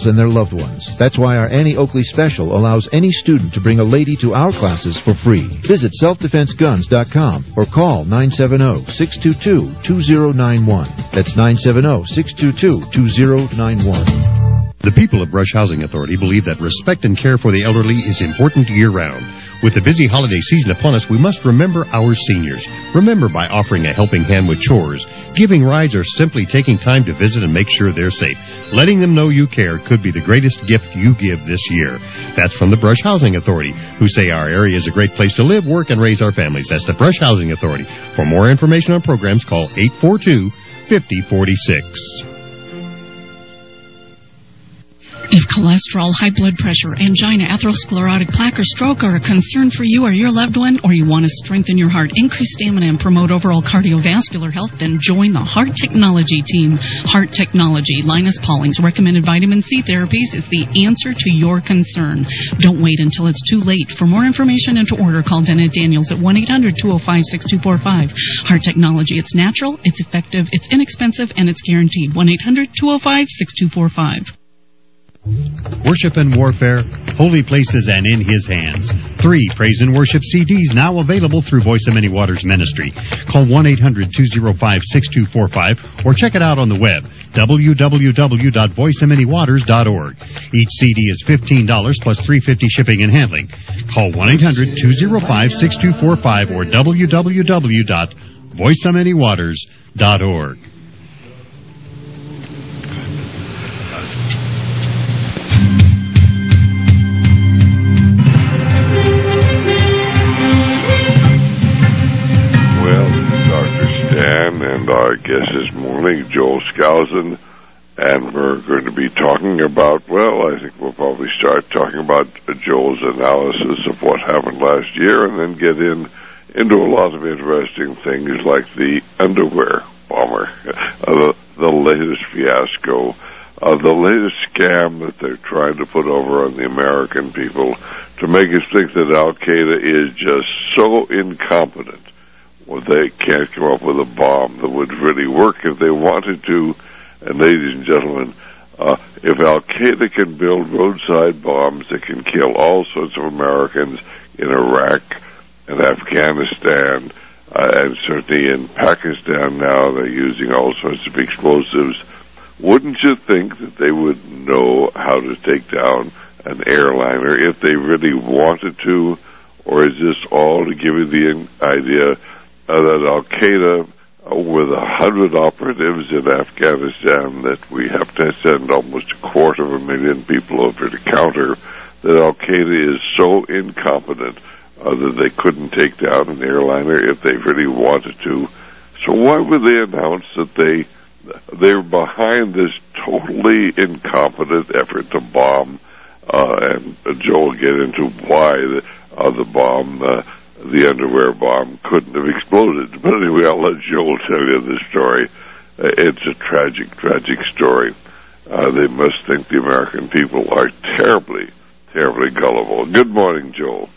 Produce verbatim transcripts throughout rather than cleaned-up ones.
and their loved ones. That's why our Annie Oakley special allows any student to bring a lady to our classes for free. Visit self defense guns dot com or call nine seven zero, six two two, two zero nine one. That's nine seven zero, six two two, two zero nine one. The people of Brush Housing Authority believe that respect and care for the elderly is important year-round. With the busy holiday season upon us, we must remember our seniors. Remember by offering a helping hand with chores, giving rides, or simply taking time to visit and make sure they're safe. Letting them know you care could be the greatest gift you give this year. That's from the Brush Housing Authority, who say our area is a great place to live, work, and raise our families. That's the Brush Housing Authority. For more information on programs, call eight four two, five zero four six. If cholesterol, high blood pressure, angina, atherosclerotic plaque, or stroke are a concern for you or your loved one, or you want to strengthen your heart, increase stamina, and promote overall cardiovascular health, then join the Heart Technology team. Heart Technology, Linus Pauling's recommended vitamin C therapies, is the answer to your concern. Don't wait until it's too late. For more information and to order, call Dennett Daniels at one eight hundred, two oh five, six two four five. Heart Technology, it's natural, it's effective, it's inexpensive, and it's guaranteed. one eight hundred, two oh five, six two four five. Worship and Warfare, Holy Places and In His Hands. Three Praise and Worship C Ds now available through Voice of Many Waters Ministry. Call one eight hundred, two oh five, six two four five or check it out on the web, w w w dot voice of many waters dot org. Each C D is fifteen dollars plus three dollars and fifty cents shipping and handling. Call one eight hundred, two oh five, six two four five or w w w dot voice of many waters dot org. And our guest this morning, Joel Skousen, and we're going to be talking about, well, I think we'll probably start talking about Joel's analysis of what happened last year and then get in into a lot of interesting things like the underwear bomber, uh, the, the latest fiasco, uh, the latest scam that they're trying to put over on the American people to make us think that Al-Qaeda is just so incompetent. Well, they can't come up with a bomb that would really work if they wanted to. And ladies and gentlemen, uh, if Al-Qaeda can build roadside bombs that can kill all sorts of Americans in Iraq and Afghanistan, uh, and certainly in Pakistan now, they're using all sorts of explosives, wouldn't you think that they would know how to take down an airliner if they really wanted to? Or is this all to give you the idea Uh, that Al-Qaeda, uh, with a hundred operatives in Afghanistan, that we have to send almost a quarter of a million people over to counter, that Al-Qaeda is so incompetent uh, that they couldn't take down an airliner if they really wanted to. So why would they announce that they, they're behind this totally incompetent effort to bomb, uh, and uh, Joe will get into why the, uh, the bomb, uh, the underwear bomb couldn't have exploded. But anyway, I'll let Joel tell you the story. Uh, it's a tragic, tragic story. Uh, they must think the American people are terribly, terribly gullible. Good morning, Joel.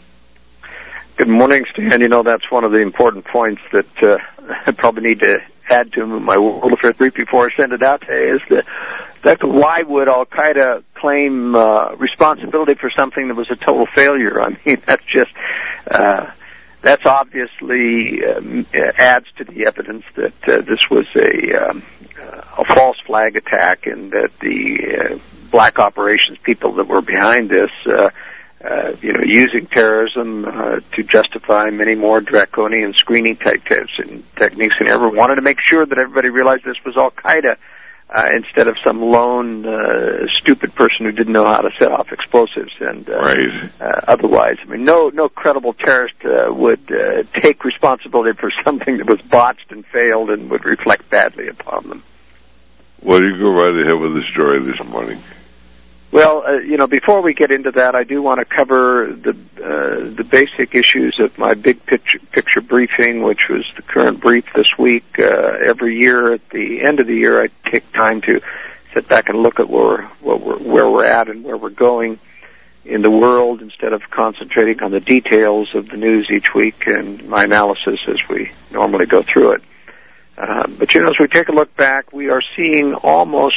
Good morning, Stan. You know, that's one of the important points that uh, I probably need to add to my World Affairs brief before I send it out today, is the fact of why would Al-Qaeda claim uh, responsibility for something that was a total failure? I mean, that's just... Uh, That's obviously um, adds to the evidence that uh, this was a um, a false flag attack, and that the uh, black operations people that were behind this, uh, uh, you know, using terrorism uh, to justify many more draconian screening type tips and techniques than ever, wanted to make sure that everybody realized this was Al-Qaeda. Uh, instead of some lone, uh, stupid person who didn't know how to set off explosives. And uh, right. uh, otherwise, I mean, no no credible terrorist uh, would uh, take responsibility for something that was botched and failed and would reflect badly upon them. Well, you go right ahead with the story this morning. Well, uh, you know, before we get into that, I do want to cover the uh, the basic issues of my big picture, picture briefing, which was the current brief this week. Uh, every year, at the end of the year, I take time to sit back and look at where what we're, where we're at and where we're going in the world, instead of concentrating on the details of the news each week and my analysis as we normally go through it. Uh, but, you know, as we take a look back, we are seeing almost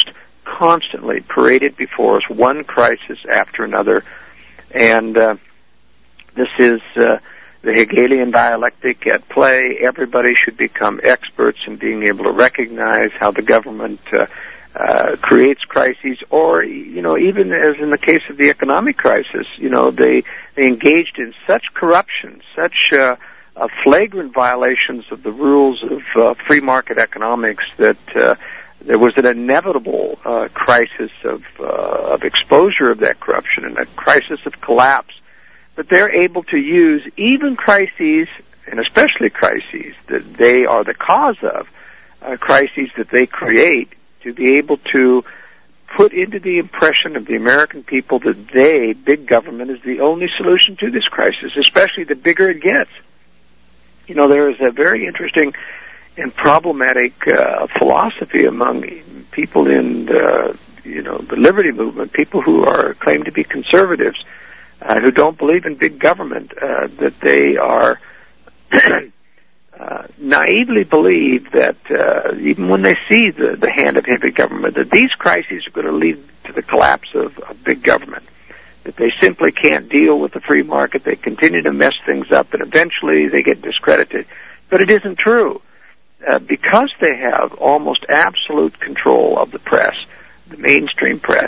constantly paraded before us, one crisis after another. And uh, this is uh, the Hegelian dialectic at play. Everybody should become experts in being able to recognize how the government uh, uh, creates crises, or, you know, even as in the case of the economic crisis, you know, they, they engaged in such corruption, such uh, uh, flagrant violations of the rules of uh, free market economics that uh, there was an inevitable uh, crisis of, uh, of exposure of that corruption and a crisis of collapse. But they're able to use even crises, and especially crises that they are the cause of, uh, crises that they create, to be able to put into the impression of the American people that they, big government, is the only solution to this crisis, especially the bigger it gets. You know, there is a very interesting and problematic uh, philosophy among people in the, you know, the liberty movement, people who are claimed to be conservatives, uh, who don't believe in big government, uh, that they are uh, naively believe that uh, even when they see the, the hand of heavy government, that these crises are going to lead to the collapse of, of big government, that they simply can't deal with the free market, they continue to mess things up, and eventually they get discredited. But it isn't true. Uh, because they have almost absolute control of the press, the mainstream press,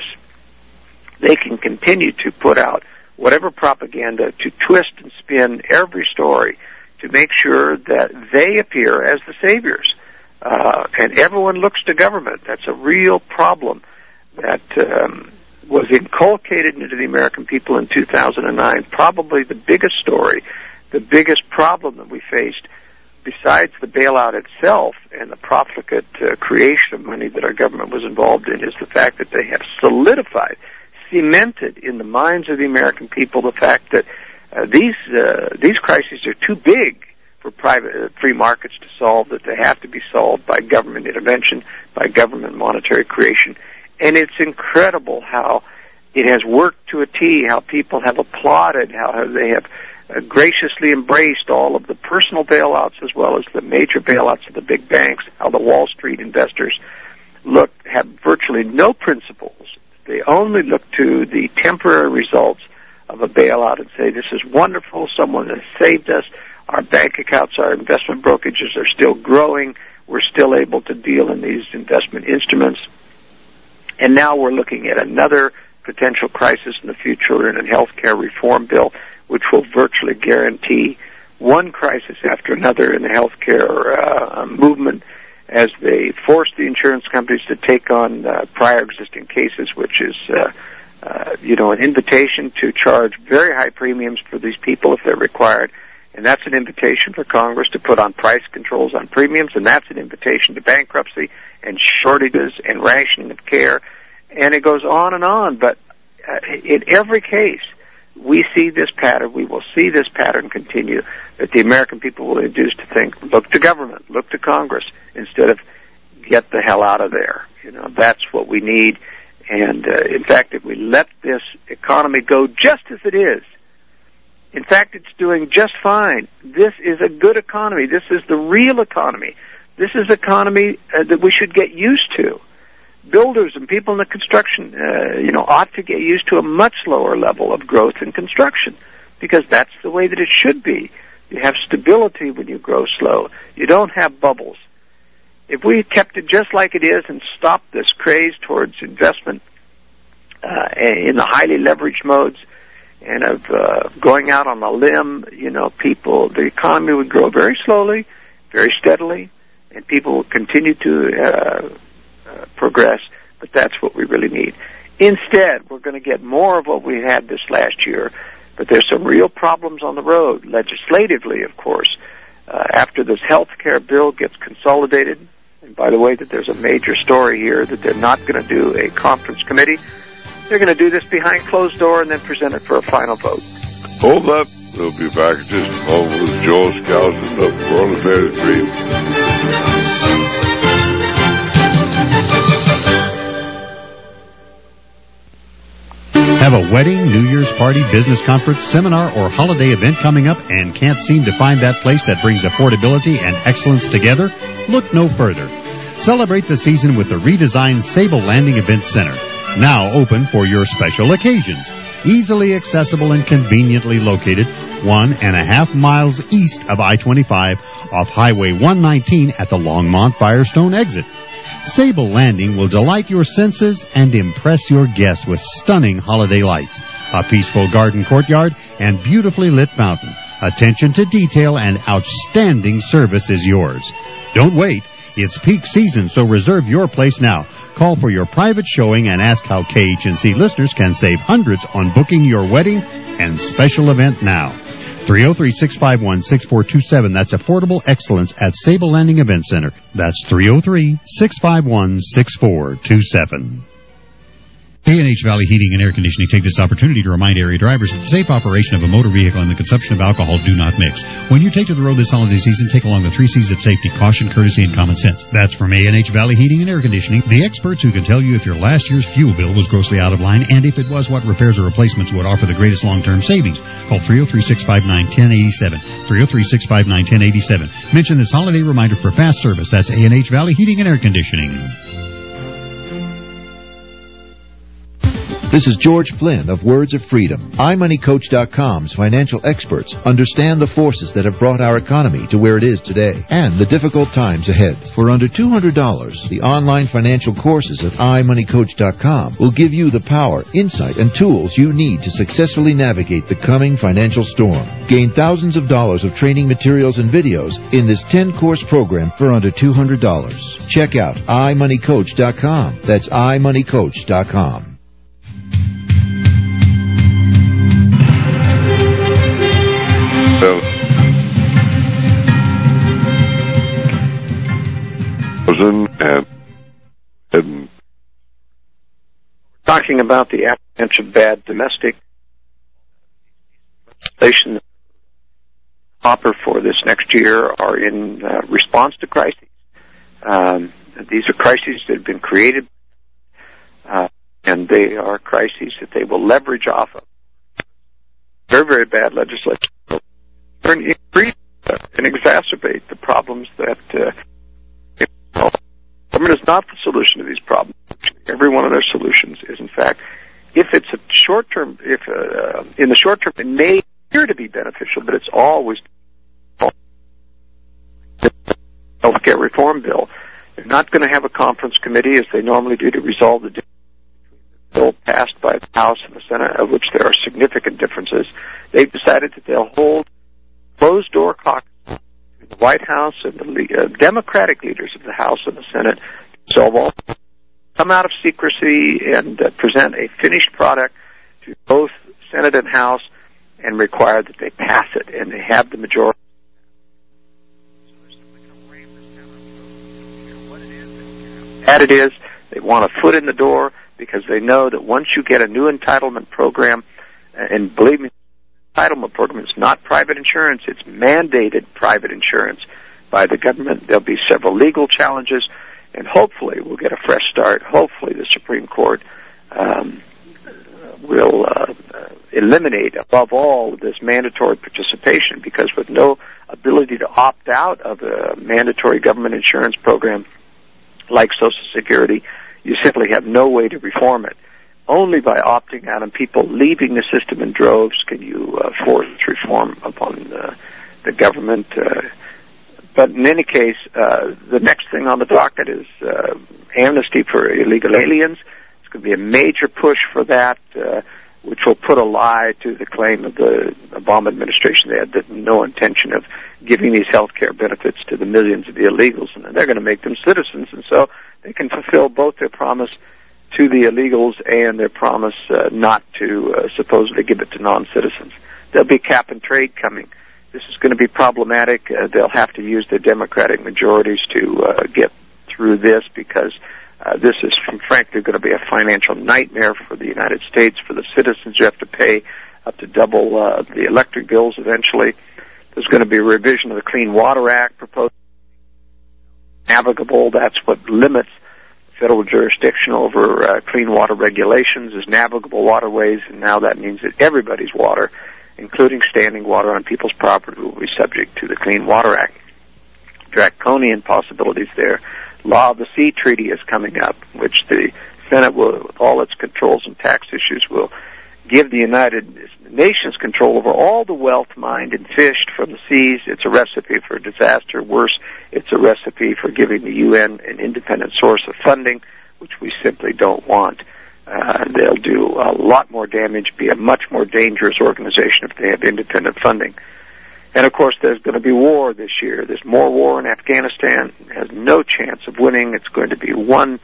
they can continue to put out whatever propaganda, to twist and spin every story to make sure that they appear as the saviors. Uh, and everyone looks to government. That's a real problem that um, was inculcated into the American people in two thousand nine. Probably the biggest story, the biggest problem that we faced, besides the bailout itself and the profligate uh, creation of money that our government was involved in, is the fact that they have solidified, cemented in the minds of the American people the fact that uh, these uh, these crises are too big for private uh, free markets to solve, that they have to be solved by government intervention, by government monetary creation. And it's incredible how it has worked to a T, how people have applauded, how they have Uh, graciously embraced all of the personal bailouts as well as the major bailouts of the big banks, how the Wall Street investors look, have virtually no principles. They only look to the temporary results of a bailout and say, this is wonderful, someone has saved us, our bank accounts, our investment brokerages are still growing, we're still able to deal in these investment instruments. And now we're looking at another potential crisis in the future in a health care reform bill, which will virtually guarantee one crisis after another in the healthcare uh, movement as they force the insurance companies to take on uh, prior existing cases, which is, uh, uh, you know, an invitation to charge very high premiums for these people if they're required. And that's an invitation for Congress to put on price controls on premiums, and that's an invitation to bankruptcy and shortages and rationing of care. And it goes on and on. But uh, in every case, we see this pattern, we will see this pattern continue, that the American people will induce to think, look to government, look to Congress, instead of get the hell out of there. You know, that's what we need. And, uh, in fact, if we let this economy go just as it is, in fact, it's doing just fine. This is a good economy. This is the real economy. This is economy uh, that we should get used to. Builders and people in the construction, uh, you know, ought to get used to a much lower level of growth in construction, because that's the way that it should be. You have stability when you grow slow. You don't have bubbles. If we kept it just like it is and stopped this craze towards investment uh, in the highly leveraged modes and of uh, going out on a limb, you know, people, the economy would grow very slowly, very steadily, and people will continue to uh, uh, progress, but that's what we really need. Instead, we're going to get more of what we had this last year, but there's some real problems on the road, legislatively, of course. Uh, after this health care bill gets consolidated, and by the way, that there's a major story here that they're not going to do a conference committee. They're going to do this behind closed door and then present it for a final vote. Hold up. We'll be back in just a moment with Joel Skousen of World Affairs Brief. Have a wedding, New Year's party, business conference, seminar, or holiday event coming up and can't seem to find that place that brings affordability and excellence together? Look no further. Celebrate the season with the redesigned Sable Landing Event Center, now open for your special occasions. Easily accessible and conveniently located one and a half miles east of I twenty-five off Highway one nineteen at the Longmont Firestone exit. Sable Landing will delight your senses and impress your guests with stunning holiday lights, a peaceful garden courtyard, and beautifully lit fountain. Attention to detail and outstanding service is yours. Don't wait. It's peak season, so reserve your place now. Call for your private showing and ask how K H N C listeners can save hundreds on booking your wedding and special event now. three oh three, six five one, six four two seven. That's Affordable Excellence at Sable Landing Event Center. That's three oh three, six five one, six four two seven. A and H Valley Heating and Air Conditioning take this opportunity to remind area drivers that the safe operation of a motor vehicle and the consumption of alcohol do not mix. When you take to the road this holiday season, take along the three C's of safety: caution, courtesy, and common sense. That's from A and H Valley Heating and Air Conditioning, the experts who can tell you if your last year's fuel bill was grossly out of line, and if it was, what repairs or replacements would offer the greatest long-term savings. Call three oh three, six five nine, one oh eight seven, three oh three, six five nine, one oh eight seven. Mention this holiday reminder for fast service. That's A and H Valley Heating and Air Conditioning. This is George Flynn of Words of Freedom. i money coach dot com's financial experts understand the forces that have brought our economy to where it is today and the difficult times ahead. For under two hundred dollars, the online financial courses at i money coach dot com will give you the power, insight, and tools you need to successfully navigate the coming financial storm. Gain thousands of dollars of training materials and videos in this ten-course program for under two hundred dollars. Check out i money coach dot com. That's i money coach dot com. And, and talking about the avalanche of bad domestic legislation offer for this next year are in uh, response to crises. Um, these are crises that have been created, uh, and they are crises that they will leverage off of. Very, very bad legislation and increase uh, and exacerbate the problems that uh, government is not the solution to these problems. Every one of their solutions is, in fact, if it's a short term, if uh, in the short term it may appear to be beneficial, but it's always the healthcare reform bill. They're not going to have a conference committee as they normally do to resolve the bill passed by the House and the Senate, of which there are significant differences. They've decided that they'll hold closed door caucus. The White House and the uh, Democratic leaders of the House and the Senate resolve all, come out of secrecy and uh, present a finished product to both Senate and House and require that they pass it, and they have the majority. That it is, they want a foot in the door because they know that once you get a new entitlement program, and believe me, entitlement program is not private insurance. It's mandated private insurance by the government. There'll be several legal challenges, and hopefully we'll get a fresh start. Hopefully the Supreme Court um, will uh, eliminate, above all, this mandatory participation, because with no ability to opt out of a mandatory government insurance program like Social Security, you simply have no way to reform it. Only by opting out and people leaving the system in droves can you uh, force reform upon the, the government. Uh, but in any case, uh, the next thing on the docket is uh, amnesty for illegal aliens. It's going to be a major push for that, uh, which will put a lie to the claim of the Obama administration. They had no intention of giving these health care benefits to the millions of illegals, and they're going to make them citizens, and so they can fulfill both their promise to the illegals and their promise uh, not to uh, supposedly give it to non-citizens. There'll be cap and trade coming. This is going to be problematic. Uh, they'll have to use their Democratic majorities to uh, get through this, because uh, this is, frankly, going to be a financial nightmare for the United States, for the citizens. You have to pay up to double uh, the electric bills eventually. There's going to be a revision of the Clean Water Act proposed. Navigable, that's what limits federal jurisdiction over uh, clean water regulations, is navigable waterways, and now that means that everybody's water, including standing water on people's property, will be subject to the Clean Water Act. Draconian possibilities there. Law of the Sea Treaty is coming up, which the Senate will, with all its controls and tax issues, will give the United Nations control over all the wealth mined and fished from the seas. It's a recipe for disaster. Worse, it's a recipe for giving the U N an independent source of funding, which we simply don't want. Uh, they'll do a lot more damage, be a much more dangerous organization if they have independent funding. And, of course, there's going to be war this year. There's more war in Afghanistan. It has no chance of winning. It's going to be one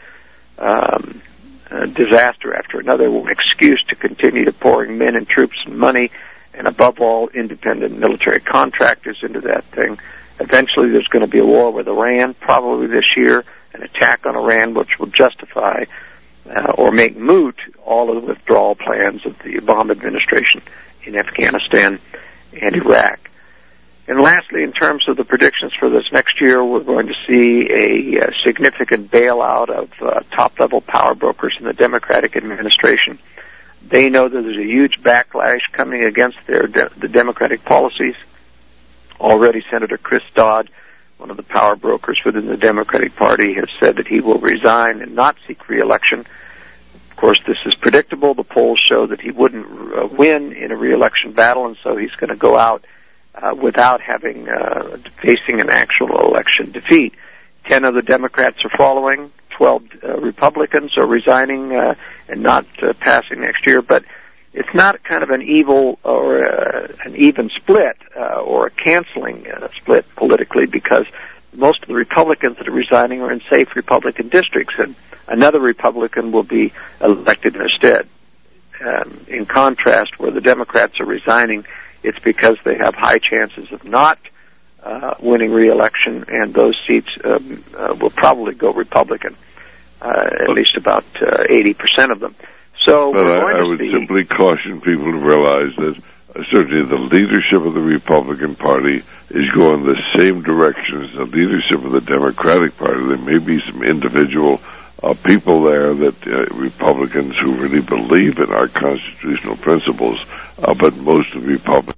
um, uh, disaster after another, one excuse to continue to pouring men and troops and money, and above all, independent military contractors into that thing. Eventually, there's going to be a war with Iran, probably this year, an attack on Iran, which will justify uh, or make moot all of the withdrawal plans of the Obama administration in Afghanistan and Iraq. And lastly, in terms of the predictions for this next year, we're going to see a, a significant bailout of uh, top-level power brokers in the Democratic administration. They know that there's a huge backlash coming against their de- the Democratic policies. Already, Senator Chris Dodd, one of the power brokers within the Democratic Party, has said that he will resign and not seek re-election. Of course, this is predictable. The polls show that he wouldn't uh, win in a re-election battle, and so he's going to go out Uh, without having uh, facing an actual election defeat. Ten of the Democrats are following. Twelve uh, Republicans are resigning uh, and not uh, passing next year. But it's not kind of an evil or uh, an even split uh, or a canceling uh, split politically, because most of the Republicans that are resigning are in safe Republican districts, and another Republican will be elected instead. Um, in contrast, where the Democrats are resigning, it's because they have high chances of not uh, winning re-election, and those seats um, uh, will probably go Republican, uh, at least about uh, eighty percent of them. So but we're I, going I to would see... simply caution people to realize that uh, certainly the leadership of the Republican Party is going the same direction as the leadership of the Democratic Party. There may be some individual uh, people there that uh, Republicans who really believe in our constitutional principles, Uh, but most of the Republicans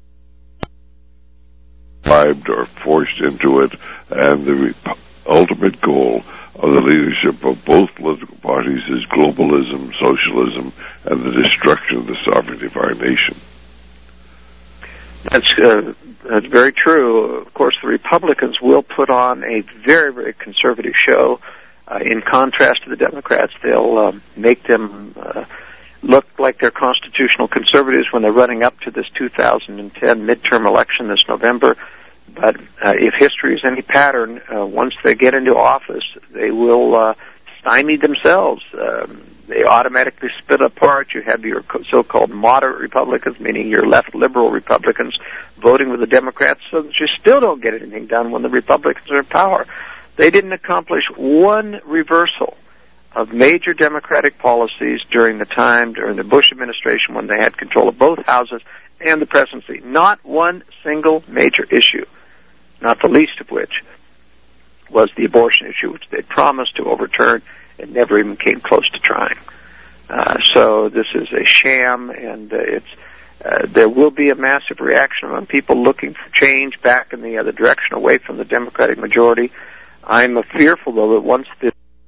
bribed or forced into it, and the rep- ultimate goal of the leadership of both political parties is globalism, socialism, and the destruction of the sovereignty of our nation. That's, uh, that's very true. Of course, the Republicans will put on a very, very conservative show. Uh, in contrast to the Democrats, they'll uh, make them Uh, look like they're constitutional conservatives when they're running up to this two thousand ten midterm election this November. But uh, if history is any pattern, uh, once they get into office, they will uh, stymie themselves. Um, they automatically split apart. You have your so-called moderate Republicans, meaning your left liberal Republicans, voting with the Democrats, so that you still don't get anything done when the Republicans are in power. They didn't accomplish one reversal of major Democratic policies during the time, during the Bush administration, when they had control of both houses and the presidency. Not one single major issue, not the least of which was the abortion issue, which they promised to overturn and never even came close to trying. Uh, so this is a sham, and uh, it's uh, there will be a massive reaction among people looking for change back in the other direction, away from the Democratic majority. I'm uh, fearful, though, that once the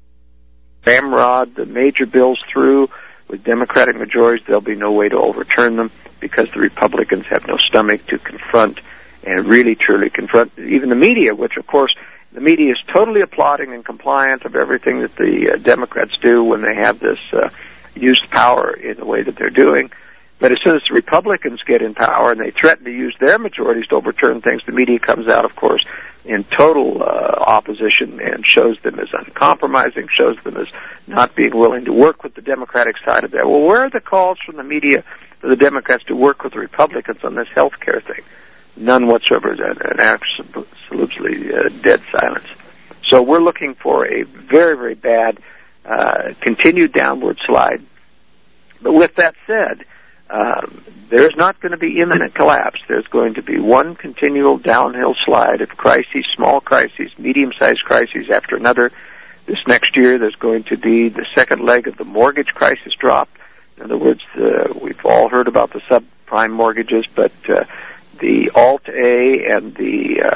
ramrod the major bills through with Democratic majorities, there'll be no way to overturn them, because the Republicans have no stomach to confront and really truly confront even the media, which, of course, the media is totally applauding and compliant of everything that the uh, Democrats do when they have this uh, used power in the way that they're doing. But as soon as the Republicans get in power and they threaten to use their majorities to overturn things, the media comes out, of course, in total uh, opposition and shows them as uncompromising, shows them as not being willing to work with the Democratic side of that. Well, where are the calls from the media for the Democrats to work with the Republicans on this health care thing? None whatsoever. An absolutely uh, dead silence. So we're looking for a very, very bad uh, continued downward slide. But with that said, Um, there's not going to be imminent collapse. There's going to be one continual downhill slide of crises, small crises, medium-sized crises after another. This next year, there's going to be the second leg of the mortgage crisis drop. In other words, uh, we've all heard about the subprime mortgages, but uh, the Alt-A and the um,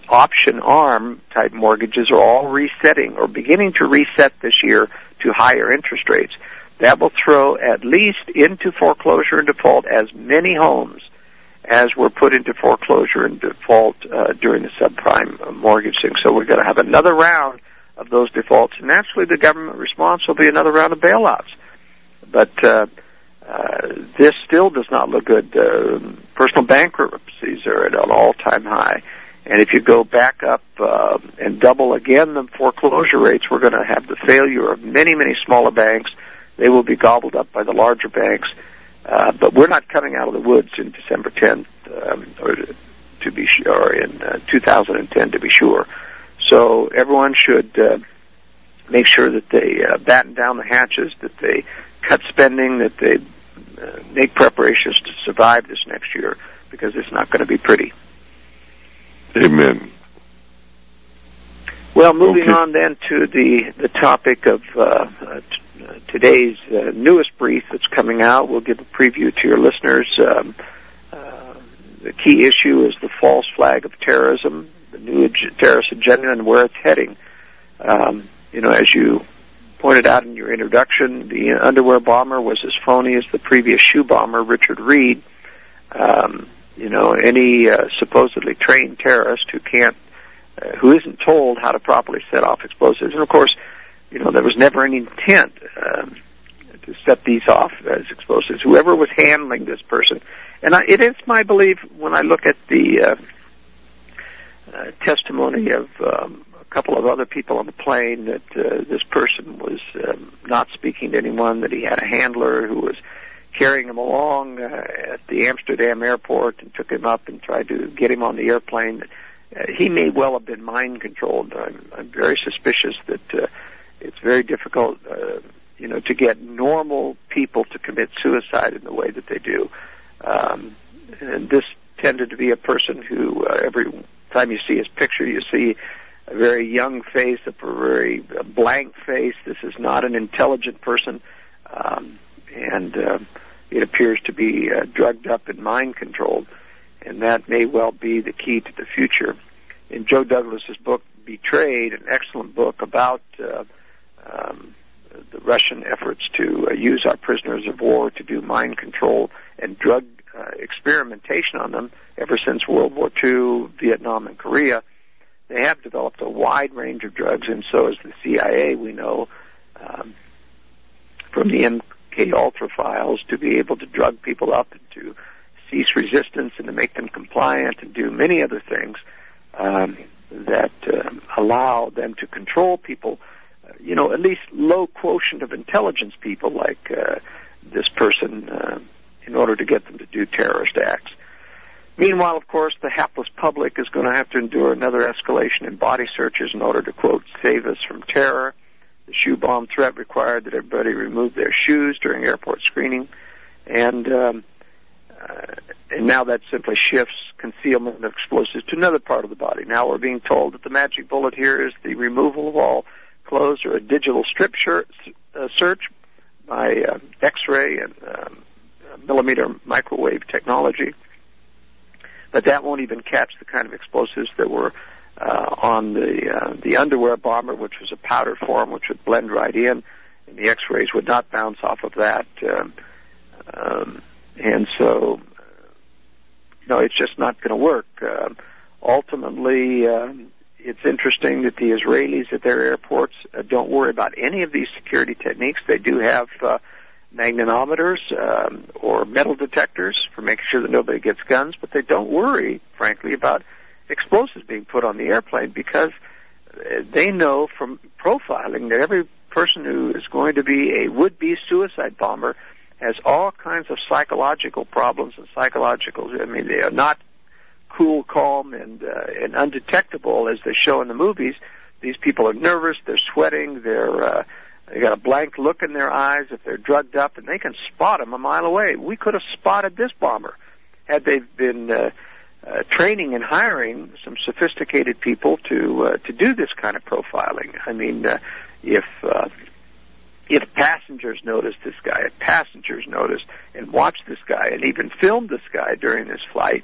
option arm type mortgages are all resetting or beginning to reset this year to higher interest rates. That will throw at least into foreclosure and default as many homes as were put into foreclosure and default uh, during the subprime mortgage thing. So we're going to have another round of those defaults, and naturally the government response will be another round of bailouts. But uh, uh, this still does not look good. Uh, personal bankruptcies are at an all-time high. And if you go back up uh, and double again the foreclosure rates, we're going to have the failure of many, many smaller banks. They will be gobbled up by the larger banks. Uh, but we're not coming out of the woods in December tenth, um, or to, to be sure, or in uh, two thousand ten to be sure. So everyone should uh, make sure that they uh, batten down the hatches, that they cut spending, that they uh, make preparations to survive this next year, because it's not going to be pretty. Amen. Well, moving Okay. on then to the the topic of uh, uh, t- uh, today's uh, newest brief that's coming out. We'll give a preview to your listeners. Um, uh, the key issue is the false flag of terrorism, the new ag- terrorist agenda, and where it's heading. Um, you know, as you pointed out in your introduction, the underwear bomber was as phony as the previous shoe bomber, Richard Reed. Um, you know, any uh, supposedly trained terrorist who can't Uh, who isn't told how to properly set off explosives. And, of course, you know, there was never any intent um, to set these off as explosives. Whoever was handling this person. And I, it is my belief, when I look at the uh, uh, testimony of um, a couple of other people on the plane, that uh, this person was um, not speaking to anyone, that he had a handler who was carrying him along uh, at the Amsterdam airport and took him up and tried to get him on the airplane. Uh, he may well have been mind-controlled. I'm, I'm very suspicious that uh, it's very difficult, uh, you know, to get normal people to commit suicide in the way that they do. Um, and this tended to be a person who, uh, every time you see his picture, you see a very young face, a very blank face. This is not an intelligent person, um, and uh, it appears to be uh, drugged up and mind-controlled. And that may well be the key to the future. In Joe Douglas's book, Betrayed, an excellent book about uh, um, the Russian efforts to uh, use our prisoners of war to do mind control and drug uh, experimentation on them ever since World War Two, Vietnam, and Korea, they have developed a wide range of drugs, and so has the C I A, we know, um, from the M K Ultra files, to be able to drug people up and to cease resistance and to make them compliant and do many other things um, that um, allow them to control people, uh, you know, at least low quotient of intelligence people like uh, this person uh, in order to get them to do terrorist acts. Meanwhile, of course, the hapless public is going to have to endure another escalation in body searches in order to, quote, save us from terror. The shoe bomb threat required that everybody remove their shoes during airport screening, and um, Uh, and now that simply shifts concealment of explosives to another part of the body. Now we're being told that the magic bullet here is the removal of all clothes or a digital strip shirt, uh, search by uh, X-ray and um, millimeter microwave technology. But that won't even catch the kind of explosives that were uh, on the uh, the underwear bomber, which was a powder form which would blend right in, and the X-rays would not bounce off of that. Um, um, And so, you know, it's just not going to work. Uh, ultimately, um, it's interesting that the Israelis at their airports uh, don't worry about any of these security techniques. They do have uh, magnetometers um, or metal detectors for making sure that nobody gets guns, but they don't worry, frankly, about explosives being put on the airplane, because they know from profiling that every person who is going to be a would-be suicide bomber has all kinds of psychological problems and psychological, I mean, they are not cool, calm, and uh, and undetectable as they show in the movies. These people are nervous, they're sweating, they're uh, they got a blank look in their eyes if they're drugged up, and they can spot them a mile away. We could have spotted this bomber had they been uh, uh, training and hiring some sophisticated people to uh, to do this kind of profiling. I mean, uh, if uh, If passengers noticed this guy, if passengers noticed and watched this guy and even filmed this guy during this flight,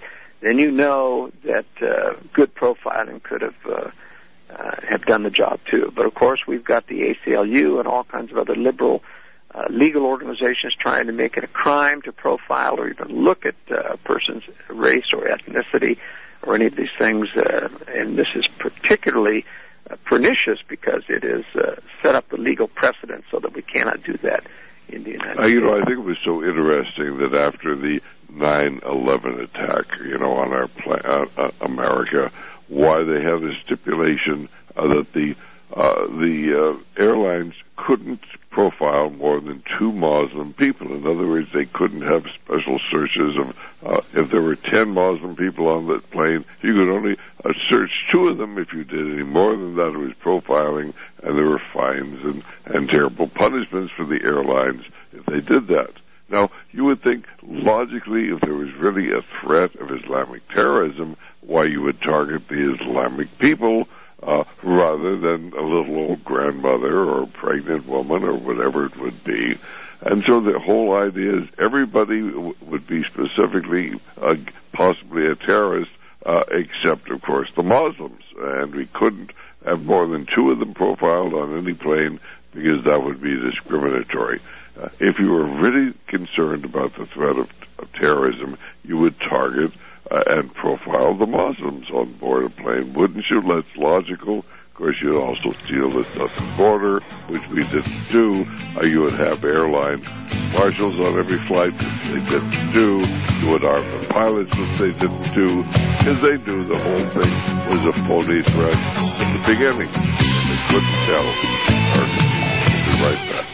then you know that uh, good profiling could have uh, uh, have done the job too. But of course, we've got the A C L U and all kinds of other liberal uh, legal organizations trying to make it a crime to profile or even look at uh, a person's race or ethnicity or any of these things. Uh, and this is particularly uh, pernicious because it is uh, set up the legal precedent so that we cannot do that in the United uh, you States. know, I think it was so interesting that after the nine eleven attack, you know, on our pla- uh, uh, America, why they had a stipulation uh, that the uh, the uh, airlines couldn't profile more than two Muslim people. In other words, they couldn't have special searches of uh, if there were ten Muslim people on that plane, you could only uh, search two of them. If you did any more than that, it was profiling, and there were fines and, and terrible punishments for the airlines if they did that. Now, you would think, logically, if there was really a threat of Islamic terrorism, why you would target the Islamic people uh, rather than a little old grandmother or a pregnant woman or whatever it would be. And so the whole idea is everybody w- would be specifically uh, possibly a terrorist, uh, except, of course, the Muslims. And we couldn't have more than two of them profiled on any plane because that would be discriminatory. Uh, if you were really concerned about the threat of, of terrorism, you would target uh, and profile the Muslims on board a plane, wouldn't you? That's logical. Of course, you'd also steal the southern border, which we didn't do. Uh, you would have airline marshals on every flight, which they didn't do. You would arm the pilots, which they didn't do, because they knew the whole thing was a phony threat in the beginning. They couldn't tell. Or, be right back.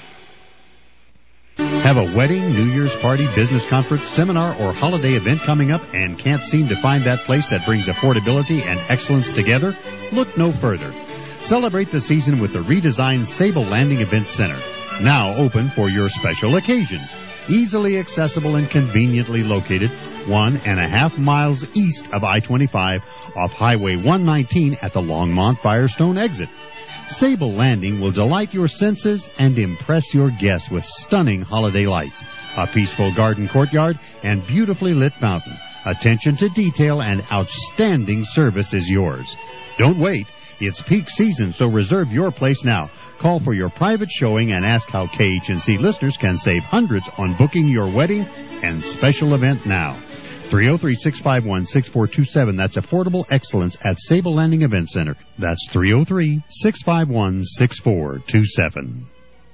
Have a wedding, New Year's party, business conference, seminar, or holiday event coming up and can't seem to find that place that brings affordability and excellence together? Look no further. Celebrate the season with the redesigned Sable Landing Event Center, now open for your special occasions. Easily accessible and conveniently located one and a half miles east of I twenty-five off Highway one nineteen at the Longmont Firestone exit. Sable Landing will delight your senses and impress your guests with stunning holiday lights, a peaceful garden courtyard, and beautifully lit fountain. Attention to detail and outstanding service is yours. Don't wait. It's peak season, so reserve your place now. Call for your private showing and ask how K H N C listeners can save hundreds on booking your wedding and special event now. three oh three, six five one, six four two seven. That's affordable excellence at Sable Landing Event Center. That's three oh three, six five one, six four two seven.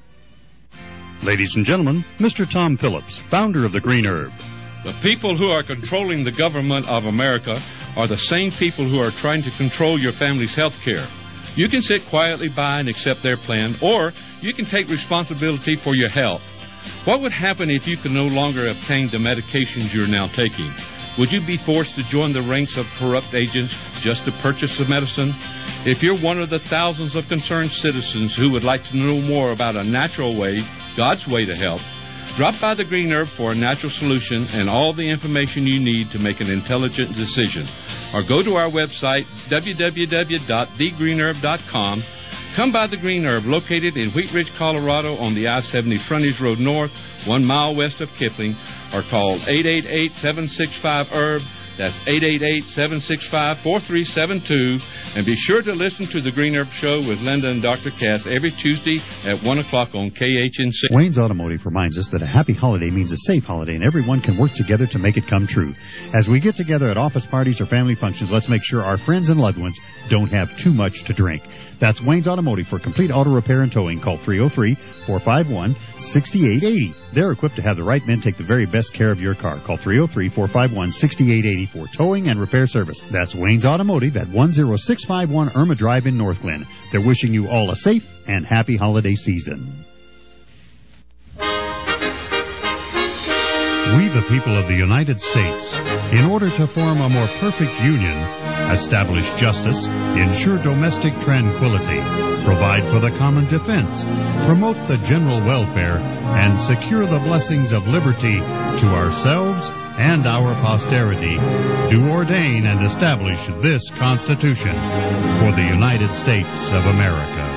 Ladies and gentlemen, Mister Tom Phillips, founder of the Green Herb. The people who are controlling the government of America are the same people who are trying to control your family's health care. You can sit quietly by and accept their plan, or you can take responsibility for your health. What would happen if you could no longer obtain the medications you're now taking? Would you be forced to join the ranks of corrupt agents just to purchase the medicine? If you're one of the thousands of concerned citizens who would like to know more about a natural way, God's way to health, drop by the Green Herb for a natural solution and all the information you need to make an intelligent decision. Or go to our website, w w w dot the green herb dot com. Come by the Green Herb, located in Wheat Ridge, Colorado, on the I seventy Frontage Road North, one mile west of Kipling, or call eight eight eight, seven six five, herb. That's eight eight eight, seven six five, four three seven two. And be sure to listen to the Green Herb Show with Linda and Doctor Cass every Tuesday at one o'clock on K H N C. Wayne's Automotive reminds us that a happy holiday means a safe holiday, and everyone can work together to make it come true. As we get together at office parties or family functions, let's make sure our friends and loved ones don't have too much to drink. That's Wayne's Automotive for complete auto repair and towing. Call three oh three, four five one, six eight eight oh. They're equipped to have the right men take the very best care of your car. Call three oh three, four five one, six eight eight oh for towing and repair service. That's Wayne's Automotive at one oh six five one Irma Drive in North Glen. They're wishing you all a safe and happy holiday season. We, the people of the United States, in order to form a more perfect union, establish justice, ensure domestic tranquility, provide for the common defense, promote the general welfare, and secure the blessings of liberty to ourselves and our posterity, do ordain and establish this Constitution for the United States of America.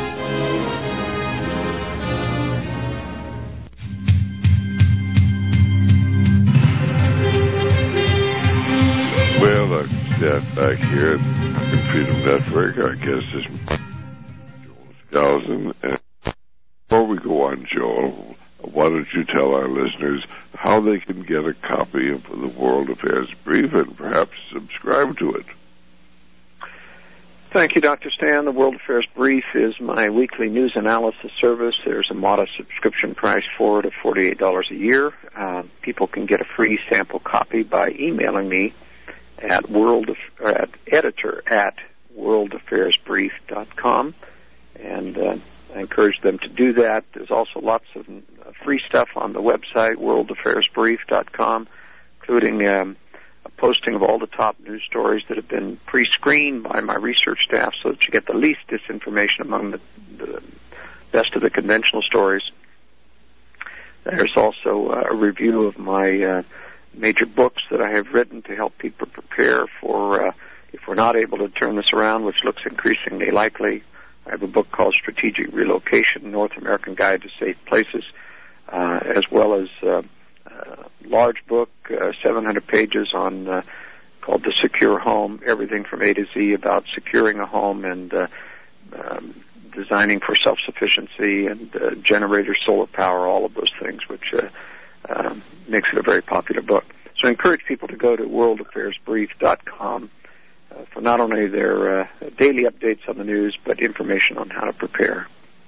chat back here at Freedom Network. Our guest is Joel Skousen. And before we go on, Joel, why don't you tell our listeners how they can get a copy of the World Affairs Brief and perhaps subscribe to it? Thank you, Doctor Stan. The World Affairs Brief is my weekly news analysis service. There's a modest subscription price for it of forty-eight dollars a year. Uh, people can get a free sample copy by emailing me at world or at editor at world affairs brief dot com, and uh, I encourage them to do that. There's also lots of uh, free stuff on the website, world affairs brief dot com, including um, a posting of all the top news stories that have been pre-screened by my research staff so that you get the least disinformation among the, the best of the conventional stories. There's also uh, a review of my uh, major books that I have written to help people prepare for uh, if we're not able to turn this around, which looks increasingly likely. I have a book called Strategic Relocation, North American Guide to Safe Places, uh, as well as uh, a large book, uh, seven hundred pages on uh, called The Secure Home, everything from A to Z about securing a home and uh, um, designing for self-sufficiency and uh, generator solar power, all of those things, which uh, um, makes it a very popular book. So I encourage people to go to world affairs brief dot com uh, for not only their uh, daily updates on the news, but information on how to prepare.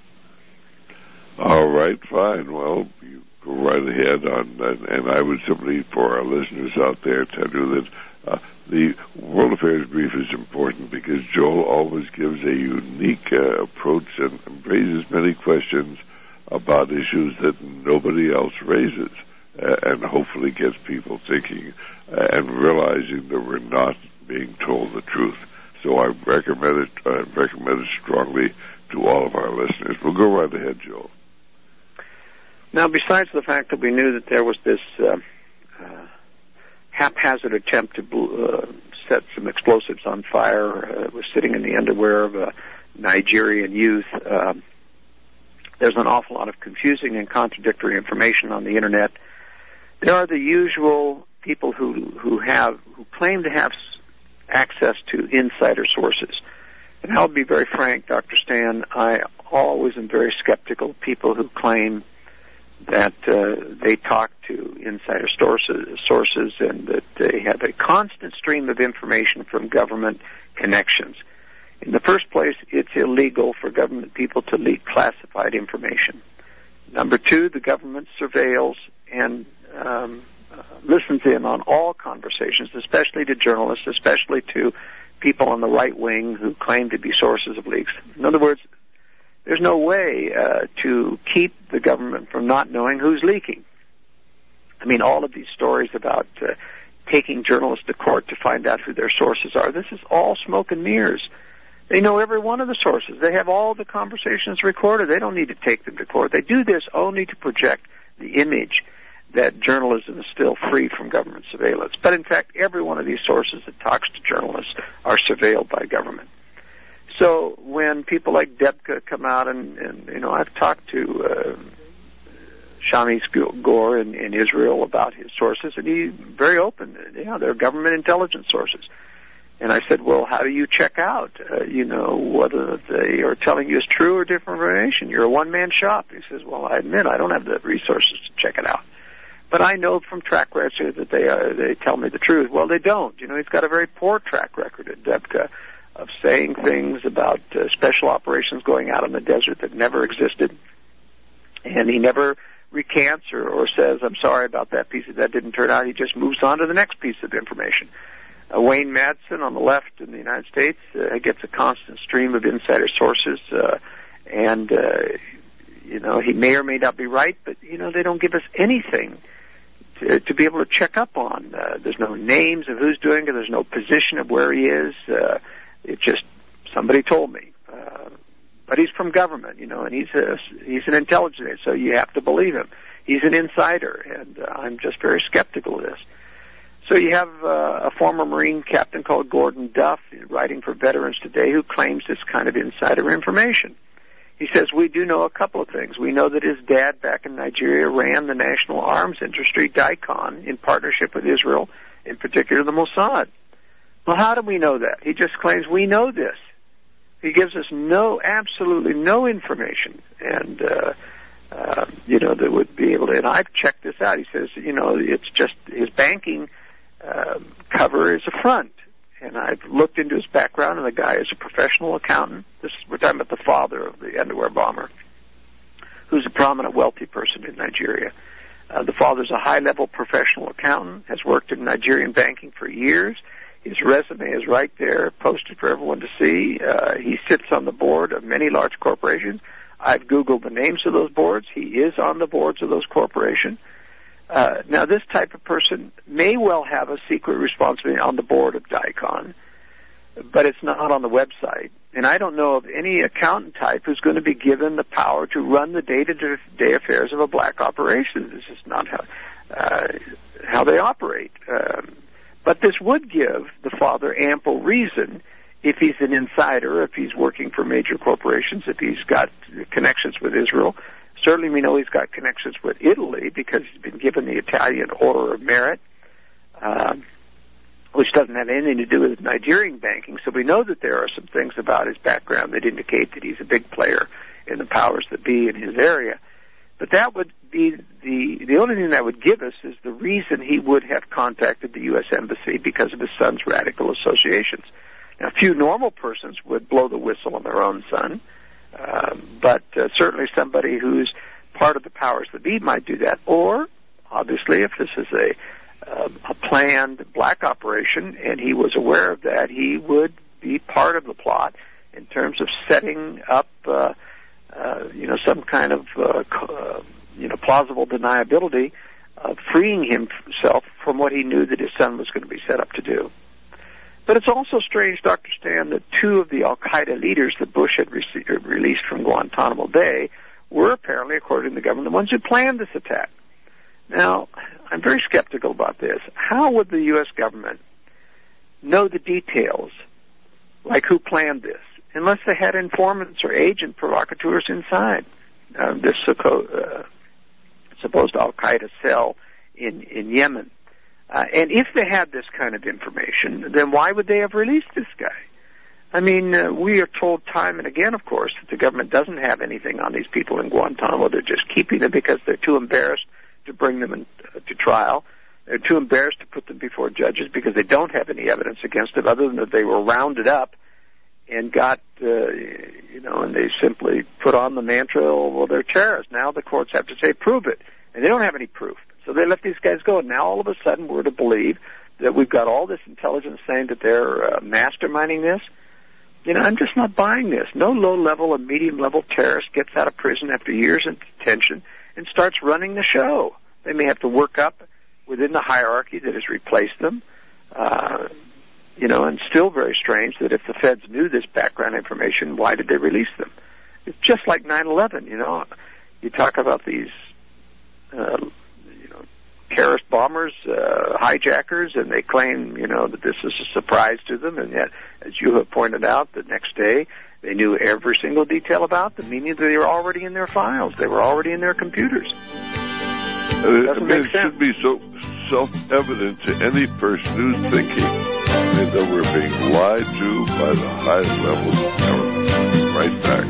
All right, fine. Well, you go right ahead on that. And I would simply, for our listeners out there, tell you that uh, the World Affairs Brief is important because Joel always gives a unique uh, approach and, and raises many questions about issues that nobody else raises, uh, and hopefully gets people thinking uh, and realizing that we're not being told the truth. So I recommend it, I recommend it strongly to all of our listeners. We'll go right ahead, Joel. Now, besides the fact that we knew that there was this uh, uh, haphazard attempt to uh, set some explosives on fire, uh, was sitting in the underwear of a Nigerian youth, uh, there's an awful lot of confusing and contradictory information on the Internet. There are the usual people who who have who claim to have access to insider sources. And I'll be very frank, Doctor Stan, I always am very skeptical of people who claim that uh, they talk to insider sources, sources and that they have a constant stream of information from government connections. In the first place, it's illegal for government people to leak classified information. Number two, the government surveils and um, uh, listens in on all conversations, especially to journalists, especially to people on the right wing who claim to be sources of leaks. In other words, there's no way uh, to keep the government from not knowing who's leaking. I mean, all of these stories about uh, taking journalists to court to find out who their sources are, this is all smoke and mirrors. They know every one of the sources. They have all the conversations recorded. They don't need to take them to court. They do this only to project the image that journalism is still free from government surveillance. But in fact, every one of these sources that talks to journalists are surveilled by government. So when people like Debka come out and, and you know, I've talked to uh, Shami Gore in, in Israel about his sources, and he's very open. You know, they're government intelligence sources. And I said, well, how do you check out, uh, you know, whether they are telling you is true or different information? You're a one-man shop. He says, well, I admit I don't have the resources to check it out. But I know from track record that they uh, they tell me the truth. Well, they don't. You know, he's got a very poor track record at Debka of saying things about uh, special operations going out in the desert that never existed. And he never recants or, or says, I'm sorry about that piece of that didn't turn out. He just moves on to the next piece of information. Uh, Wayne Madsen on the left in the United States uh, gets a constant stream of insider sources, uh, and, uh, you know, he may or may not be right, but, you know, they don't give us anything to, to be able to check up on. Uh, there's no names of who's doing it. There's no position of where he is. Uh, it's just somebody told me. Uh, but he's from government, you know, and he's a, he's an intelligence, so you have to believe him. He's an insider, and uh, I'm just very skeptical of this. So you have uh, a former Marine captain called Gordon Duff, writing for Veterans Today, who claims this kind of insider information. He says, we do know a couple of things. We know that his dad back in Nigeria ran the national arms industry, DICON, in partnership with Israel, in particular the Mossad. Well, how do we know that? He just claims we know this. He gives us no, absolutely no information, and uh, uh, you know, that would be able to. And I've checked this out. He says, you know, it's just his banking uh, cover is a front, and I've looked into his background, and the guy is a professional accountant. This we're talking about the father of the underwear bomber, who's a prominent, wealthy person in Nigeria. Uh, the father's a high-level professional accountant, has worked in Nigerian banking for years. His resume is right there, posted for everyone to see. Uh, he sits on the board of many large corporations. I've Googled the names of those boards. He is on the boards of those corporations. Uh, now, this type of person may well have a secret responsibility on the board of Dicon, but it's not on the website. And I don't know of any accountant type who's going to be given the power to run the day-to-day affairs of a black operation. This is not how, uh, how they operate. Um, But this would give the father ample reason, if he's an insider, if he's working for major corporations, if he's got connections with Israel. Certainly we know he's got connections with Italy because he's been given the Italian Order of Merit, uh, which doesn't have anything to do with Nigerian banking. So we know that there are some things about his background that indicate that he's a big player in the powers that be in his area. But that would be the the only thing that would give us is the reason he would have contacted the U S Embassy because of his son's radical associations. Now, few normal persons would blow the whistle on their own son, uh, but uh, certainly somebody who's part of the powers that be might do that. Or, obviously, if this is a, uh, a planned black operation and he was aware of that, he would be part of the plot in terms of setting up uh, Uh, you know, some kind of, uh, uh, you know, plausible deniability of freeing himself from what he knew that his son was going to be set up to do. But it's also strange, Doctor Stan, that two of the al-Qaeda leaders that Bush had rece- released from Guantanamo Bay were apparently, according to the government, the ones who planned this attack. Now, I'm very skeptical about this. How would the U S government know the details, like who planned this, unless they had informants or agent provocateurs inside uh, this uh, supposed al-Qaeda cell in, in Yemen? Uh, and if they had this kind of information, then why would they have released this guy? I mean, uh, we are told time and again, of course, that the government doesn't have anything on these people in Guantanamo. They're just keeping them because they're too embarrassed to bring them in, uh, to trial. They're too embarrassed to put them before judges because they don't have any evidence against them other than that they were rounded up and got, uh, you know, and they simply put on the mantra, oh, well, they're terrorists. Now the courts have to say, prove it. And they don't have any proof. So they let these guys go. And now all of a sudden we're to believe that we've got all this intelligence saying that they're uh, masterminding this. You know, I'm just not buying this. No low-level or medium-level terrorist gets out of prison after years in detention and starts running the show. They may have to work up within the hierarchy that has replaced them. Uh, You know, and still very strange that if the feds knew this background information, why did they release them? It's just like nine eleven, you know. You talk about these, uh, you know, terrorist bombers, uh, hijackers, and they claim, you know, that this is a surprise to them, and yet, as you have pointed out, the next day they knew every single detail about them, meaning that they were already in their files. They were already in their computers. Uh, I mean, it should be so self-evident to any person who's thinking that we're being lied to by the highest levels of government. Right back.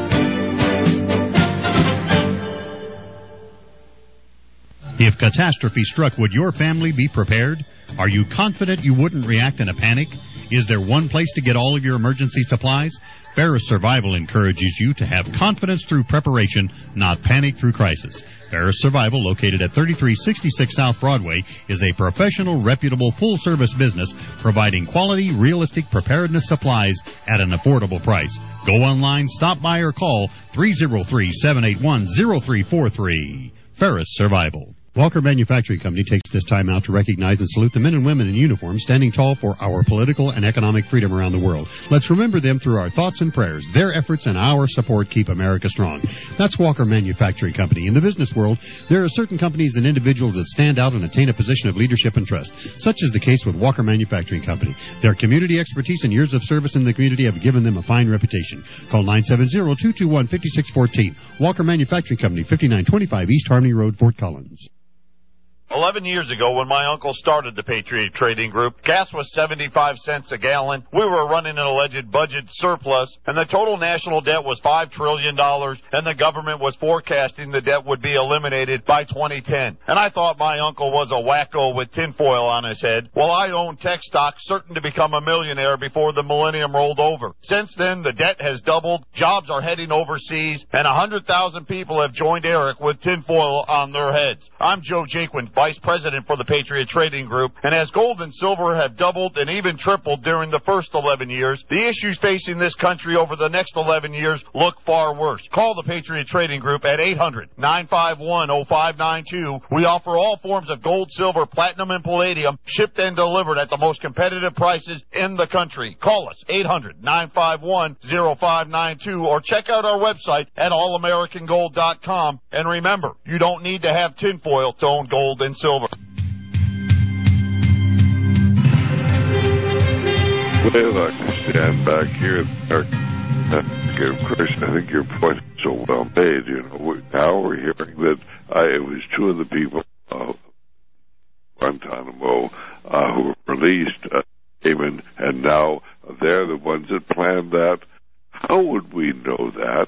If catastrophe struck, would your family be prepared? Are you confident you wouldn't react in a panic? Is there one place to get all of your emergency supplies? Ferris Survival encourages you to have confidence through preparation, not panic through crisis. Ferris Survival, located at thirty-three sixty-six South Broadway, is a professional, reputable, full-service business providing quality, realistic preparedness supplies at an affordable price. Go online, stop by, or call three oh three, seven eight one, oh three four three. Ferris Survival. Walker Manufacturing Company takes this time out to recognize and salute the men and women in uniform standing tall for our political and economic freedom around the world. Let's remember them through our thoughts and prayers. Their efforts and our support keep America strong. That's Walker Manufacturing Company. In the business world, there are certain companies and individuals that stand out and attain a position of leadership and trust. Such is the case with Walker Manufacturing Company. Their community expertise and years of service in the community have given them a fine reputation. Call nine seven zero, two two one, five six one four. Walker Manufacturing Company, fifty-nine twenty-five East Harmony Road, Fort Collins. eleven years ago, when my uncle started the Patriot Trading Group, gas was seventy-five cents a gallon. We were running an alleged budget surplus, and the total national debt was five trillion dollars, and the government was forecasting the debt would be eliminated by twenty ten. And I thought my uncle was a wacko with tinfoil on his head. Well, I own tech stock, certain to become a millionaire before the millennium rolled over. Since then, the debt has doubled, jobs are heading overseas, and one hundred thousand people have joined Eric with tinfoil on their heads. I'm Joe Jaquin, Vice President for the Patriot Trading Group, and as gold and silver have doubled and even tripled during the first eleven years, the issues facing this country over the next eleven years look far worse. Call the Patriot Trading Group at eight hundred, nine five one, oh five nine two. We offer all forms of gold, silver, platinum, and palladium, shipped and delivered at the most competitive prices in the country. Call us, eight hundred, nine five one, oh five nine two, or check out our website at all american gold dot com. And remember, you don't need to have tinfoil to own gold and silver. Well, I can stand back here. Of course, I think your point is so well made. You know, now we're hearing that I, it was two of the people, uh, Guantanamo, uh, who were released, uh, came in, and now they're the ones that planned that. How would we know that?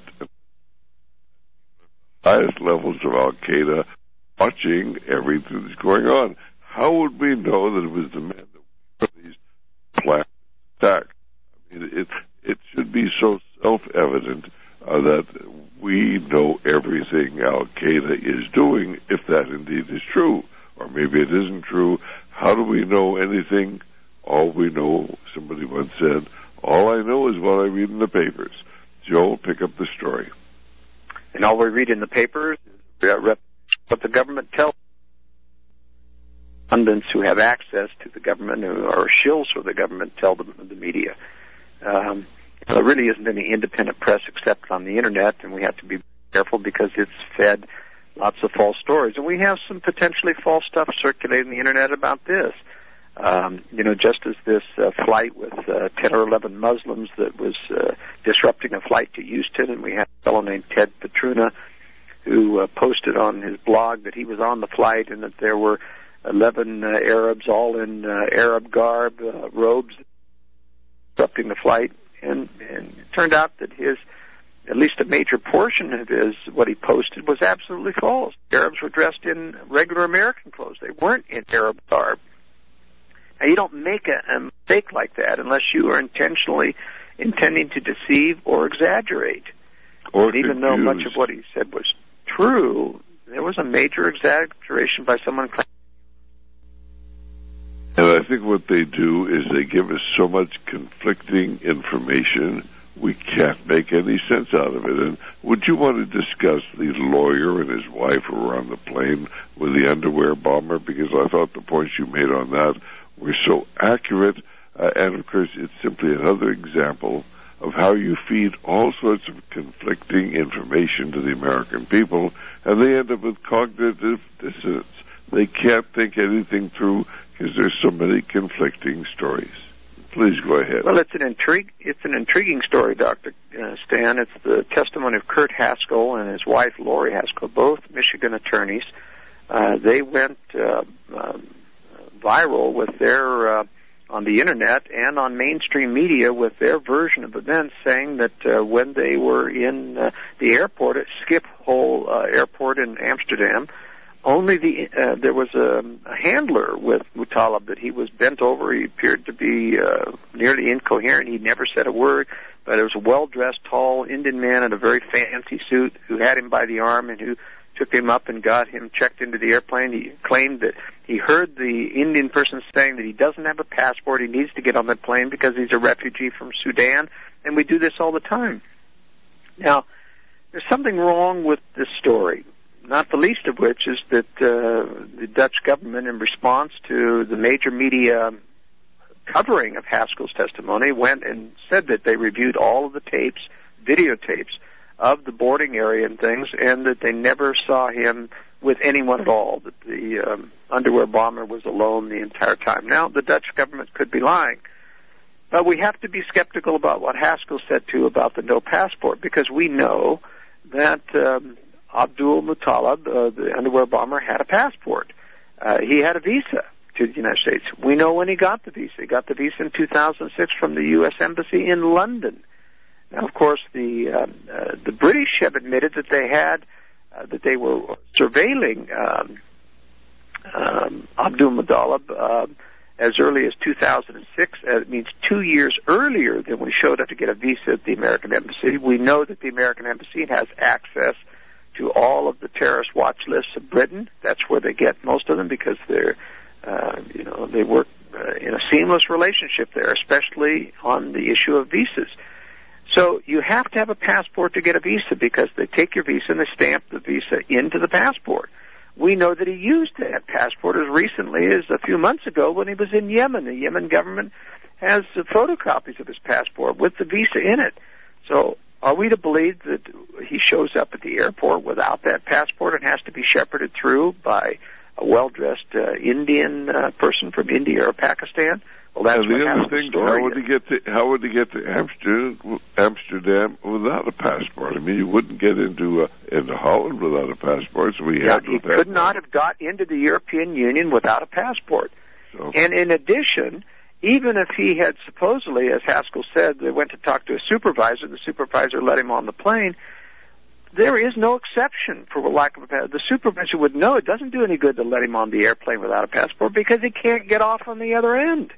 Highest levels of Al Qaeda watching everything that's going on. How would we know that it was the men that were these planned attacks? I mean, it it should be so self-evident uh, that we know everything Al Qaeda is doing, if that indeed is true, or maybe it isn't true. How do we know anything? All we know, somebody once said, all I know is what I read in the papers. Joel, pick up the story. And all we read in the papers is what the government tells pundits who have access to the government, who are shills for the government, tell them the media. Um, there really isn't any independent press except on the Internet, and we have to be careful because it's fed lots of false stories. And we have some potentially false stuff circulating on the Internet about this. Um, you know, just as this uh, flight with uh, ten or eleven Muslims that was uh, disrupting a flight to Houston, and we had a fellow named Ted Petruna who uh, posted on his blog that he was on the flight and that there were eleven uh, Arabs all in uh, Arab garb, uh, robes, disrupting the flight. And, and it turned out that his, at least a major portion of his, what he posted was absolutely false. Arabs were dressed in regular American clothes. They weren't in Arab garb. Now, you don't make a, a mistake like that unless you are intentionally intending to deceive or exaggerate. Or and even though much of what he said was true, there was a major exaggeration by someone claiming. And I think what they do is they give us so much conflicting information, we can't make any sense out of it. And would you want to discuss the lawyer and his wife who were on the plane with the underwear bomber? Because I thought the points you made on that were so accurate, uh, and of course it's simply another example of how you feed all sorts of conflicting information to the American people, and they end up with cognitive dissonance. They can't think anything through because there's so many conflicting stories. Please go ahead. Well, it's an intrigue. It's an intriguing story, Doctor Uh, Stan. It's the testimony of Kurt Haskell and his wife Lori Haskell, both Michigan attorneys. Uh, they went uh, uh, viral with their uh, on the Internet and on mainstream media with their version of events, saying that uh, when they were in uh, the airport at Schiphol uh, Airport in Amsterdam, only the uh, there was a, a handler with Muttalib, that he was bent over. He appeared to be uh, nearly incoherent. He never said a word, but there was a well-dressed, tall Indian man in a very fancy suit who had him by the arm and who took him up and got him checked into the airplane. He claimed that he heard the Indian person saying that he doesn't have a passport, he needs to get on the plane because he's a refugee from Sudan, and we do this all the time. Now, there's something wrong with this story, not the least of which is that uh, the Dutch government, in response to the major media covering of Haskell's testimony, went and said that they reviewed all of the tapes, videotapes, of the boarding area and things, and that they never saw him with anyone at all, that the um, underwear bomber was alone the entire time. Now, the Dutch government could be lying, but we have to be skeptical about what Haskell said, too, about the no passport, because we know that um, Abdul Muttalib, uh, the underwear bomber, had a passport. uh, he had a visa to the United States. We know when he got the visa. He got the visa in two thousand six from the U S Embassy in London. Now, of course, the uh, uh, the British have admitted that they had uh, that they were surveilling um, um, Abdul Muttalib uh, as early as two thousand six. Uh, it means two years earlier than we showed up to get a visa at the American Embassy. We know that the American Embassy has access to all of the terrorist watch lists of Britain. That's where they get most of them because they're, uh, you know, they work uh, in a seamless relationship there, especially on the issue of visas. So you have to have a passport to get a visa because they take your visa and they stamp the visa into the passport. We know that he used that passport as recently as a few months ago when he was in Yemen. The Yemen government has uh, photocopies of his passport with the visa in it. So are we to believe that he shows up at the airport without that passport and has to be shepherded through by a well-dressed uh, Indian uh, person from India or Pakistan? Well, that's and the what other thing, how would he get to how would he get to Amsterdam, Amsterdam without a passport? I mean, you wouldn't get into uh, into Holland without a passport. So we yeah, had to he have could that not have got into the European Union without a passport. So. And in addition, even if he had supposedly, as Haskell said, they went to talk to a supervisor, the supervisor let him on the plane. There is no exception for lack of a passport. The supervisor would know it doesn't do any good to let him on the airplane without a passport because he can't get off on the other end.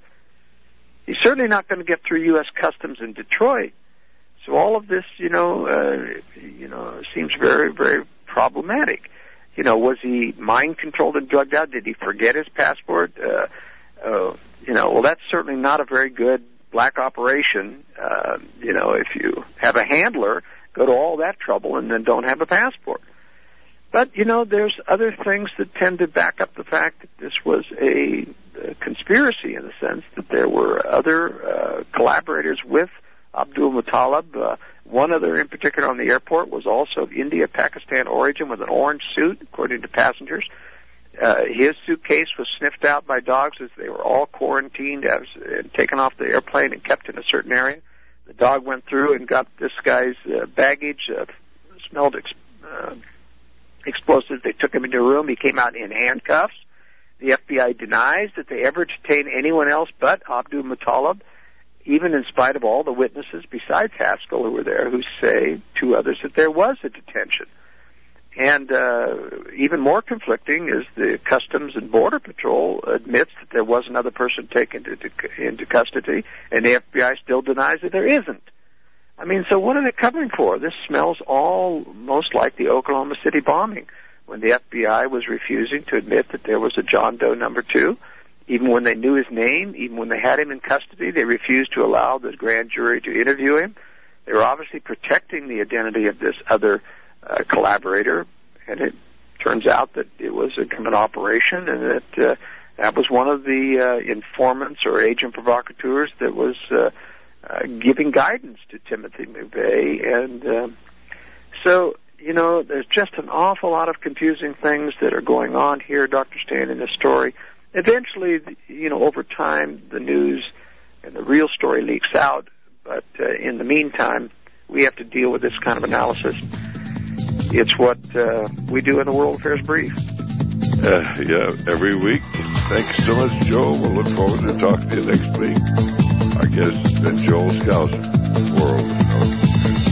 He's certainly not going to get through U S Customs in Detroit. So all of this, you know, uh, you know, seems very, very problematic. You know, was he mind controlled and drugged out? Did he forget his passport? Uh, uh, you know, well, that's certainly not a very good black operation. Uh, you know, if you have a handler, go to all that trouble and then don't have a passport. But, you know, there's other things that tend to back up the fact that this was a, a conspiracy in the sense that there were other uh, collaborators with Abdul Muttalib. Uh, one other in particular on the airport was also of India-Pakistan origin with an orange suit, according to passengers. Uh, his suitcase was sniffed out by dogs as they were all quarantined as, and taken off the airplane and kept in a certain area. The dog went through and got this guy's uh, baggage, uh, smelled ex- uh, explosives. They took him into a room. He came out in handcuffs. The F B I denies that they ever detained anyone else but Abdul Muttalib, even in spite of all the witnesses besides Haskell who were there who say to others that there was a detention. And uh, even more conflicting is the Customs and Border Patrol admits that there was another person taken into, into custody, and the F B I still denies that there isn't. I mean, so what are they covering for? This smells all most like the Oklahoma City bombing, when the F B I was refusing to admit that there was a John Doe number two. Even when they knew his name, even when they had him in custody, they refused to allow the grand jury to interview him. They were obviously protecting the identity of this other uh, collaborator, and it turns out that it was a government operation, and that uh, that was one of the uh, informants or agent provocateurs that was uh, uh, giving guidance to Timothy McVeigh. And uh, so, you know, there's just an awful lot of confusing things that are going on here, Doctor Stan, in this story. Eventually, you know, over time, the news and the real story leaks out. But uh, in the meantime, we have to deal with this kind of analysis. It's what uh, we do in the World Affairs Brief. Uh, yeah, every week. Thanks so much, Joe. We'll look forward to talking to you next week. Our guest has been Joel Skousen, World Affairs.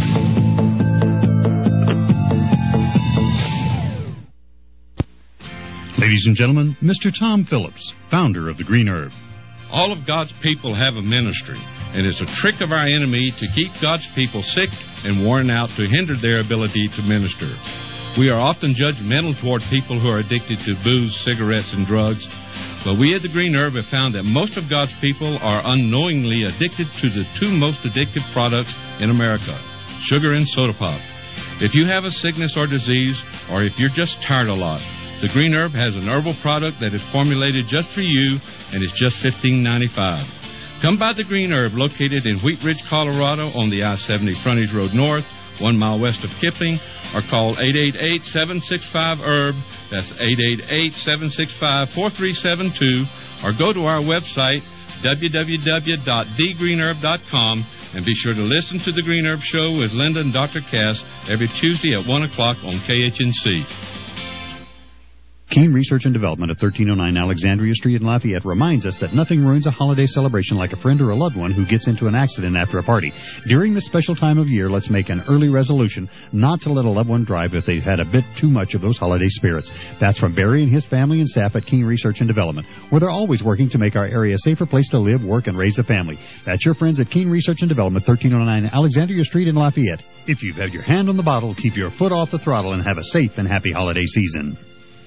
Ladies and gentlemen, Mister Tom Phillips, founder of the Green Herb. All of God's people have a ministry, and it's a trick of our enemy to keep God's people sick and worn out to hinder their ability to minister. We are often judgmental toward people who are addicted to booze, cigarettes, and drugs, but we at the Green Herb have found that most of God's people are unknowingly addicted to the two most addictive products in America, sugar and soda pop. If you have a sickness or disease, or if you're just tired a lot, the Green Herb has an herbal product that is formulated just for you, and it's just fifteen ninety-five. Come by the Green Herb, located in Wheat Ridge, Colorado, on the I seventy Frontage Road North, one mile west of Kipping, or call eight eight eight, seven six five, herb. That's eight eight eight, seven six five, four three seven two, or go to our website, w w w dot the green herb dot com, and be sure to listen to the Green Herb Show with Linda and Doctor Cass every Tuesday at one o'clock on K H N C. Keene Research and Development at thirteen oh nine Alexandria Street in Lafayette reminds us that nothing ruins a holiday celebration like a friend or a loved one who gets into an accident after a party. During this special time of year, let's make an early resolution not to let a loved one drive if they've had a bit too much of those holiday spirits. That's from Barry and his family and staff at Keene Research and Development, where they're always working to make our area a safer place to live, work, and raise a family. That's your friends at Keene Research and Development, thirteen oh nine Alexandria Street in Lafayette. If you've had your hand on the bottle, keep your foot off the throttle and have a safe and happy holiday season.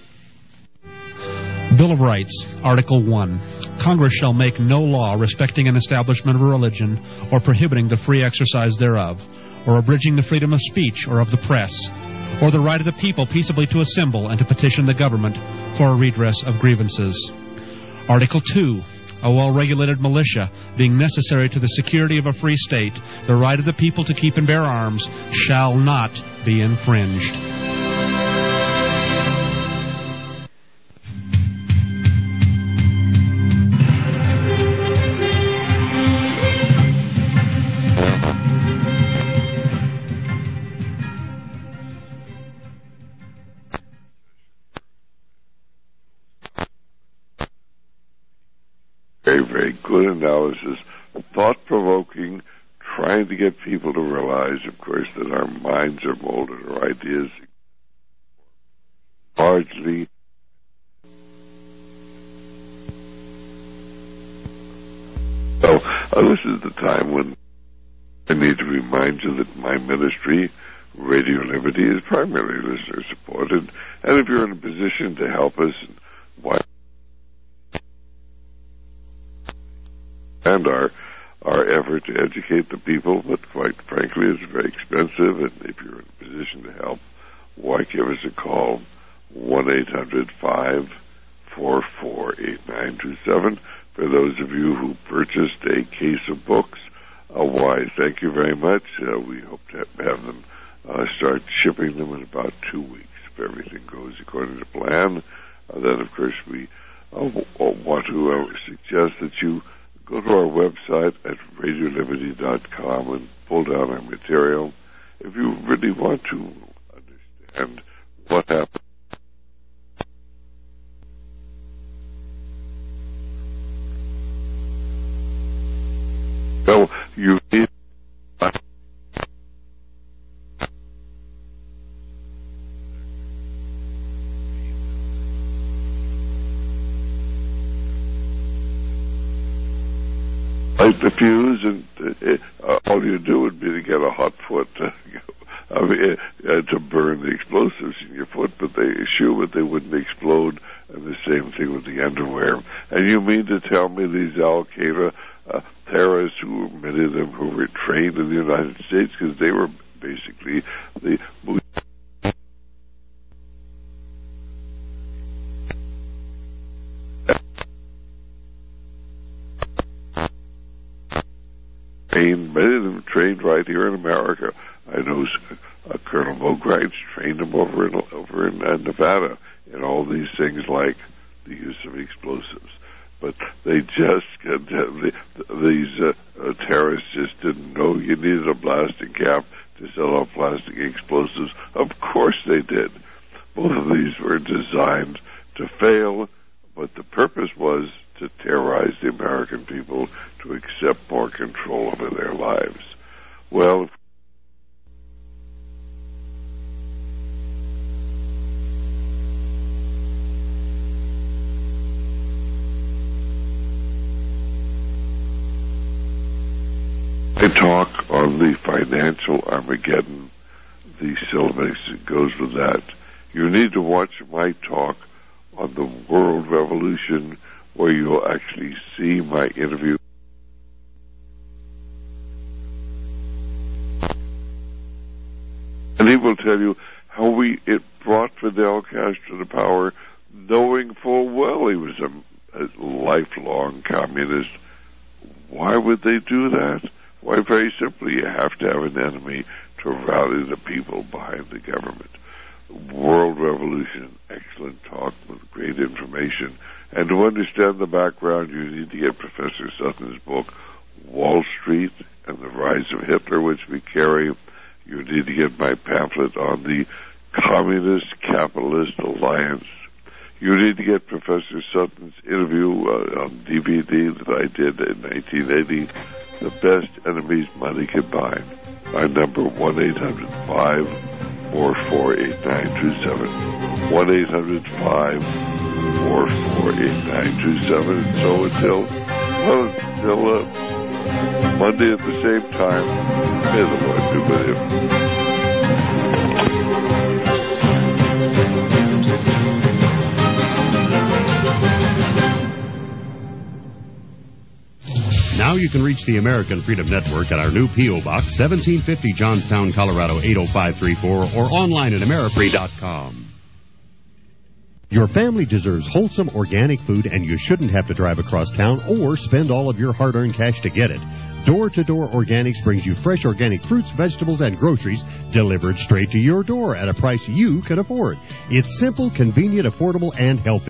Bill of Rights, Article one. Congress shall make no law respecting an establishment of a religion or prohibiting the free exercise thereof, or abridging the freedom of speech or of the press, or the right of the people peaceably to assemble and to petition the government for a redress of grievances. Article two. A well-regulated militia, being necessary to the security of a free state, the right of the people to keep and bear arms shall not be infringed. Very, very good analysis, thought-provoking, trying to get people to realize, of course, that our minds are molded, our ideas largely so uh, this is the time when I need to remind you that my ministry, Radio Liberty, is primarily listener-supported, and if you're in a position to help us, why and our our effort to educate the people, but quite frankly, it's very expensive, and if you're in a position to help, why give us a call, one eight hundred five four four eight nine two seven. For those of you who purchased a case of books, uh, why, thank you very much. Uh, we hope to have them uh, start shipping them in about two weeks. If everything goes according to plan, uh, then, of course, we uh, w- want to uh, suggest that you go to our website at radio liberty dot com and pull down our material. If you really want to understand what happened, well, you need light the fuse, and uh, all you do would be to get a hot foot to, I mean, uh, to burn the explosives in your foot, but they shoe, but they wouldn't explode. And the same thing with the underwear. And you mean to tell me these Al Qaeda uh, terrorists, who many of them who were trained in the United States, because they were basically the trained, many of them trained right here in America. I know uh, Colonel Vogrites trained them over in over in uh, Nevada in all these things like the use of explosives. But they just uh, the, these uh, uh, terrorists just didn't know you needed a blasting cap to set off plastic explosives. Of course they did. Both of these were designed to fail, but the purpose was to terrorize the American people to accept more control over their lives. Well, I talk on the financial Armageddon, the syllabus that goes with that. You need to watch my talk on the World Revolution, where you'll actually see my interview. And he will tell you how we it brought Fidel Castro to power, knowing full well he was a, a lifelong communist. Why would they do that? Why, very simply, you have to have an enemy to rally the people behind the government. World Revolution, excellent talk with great information. And to understand the background, you need to get Professor Sutton's book, Wall Street and the Rise of Hitler, which we carry. You need to get my pamphlet on the Communist Capitalist Alliance. You need to get Professor Sutton's interview uh, on D V D that I did in nineteen eighty, The Best Enemies Money Can Buy. Our number, one eight hundred five four four eight nine two seven. one eight hundred five four four eight nine two seven. And so until, well, until uh, Monday at the same time, may the Lord be with you. Now you can reach the American Freedom Network at our new P O. Box, seventeen fifty Johnstown, Colorado, eight oh five three four, or online at amerifree dot com. Your family deserves wholesome organic food, and you shouldn't have to drive across town or spend all of your hard-earned cash to get it. Door-to-Door Organics brings you fresh organic fruits, vegetables, and groceries delivered straight to your door at a price you can afford. It's simple, convenient, affordable, and healthy.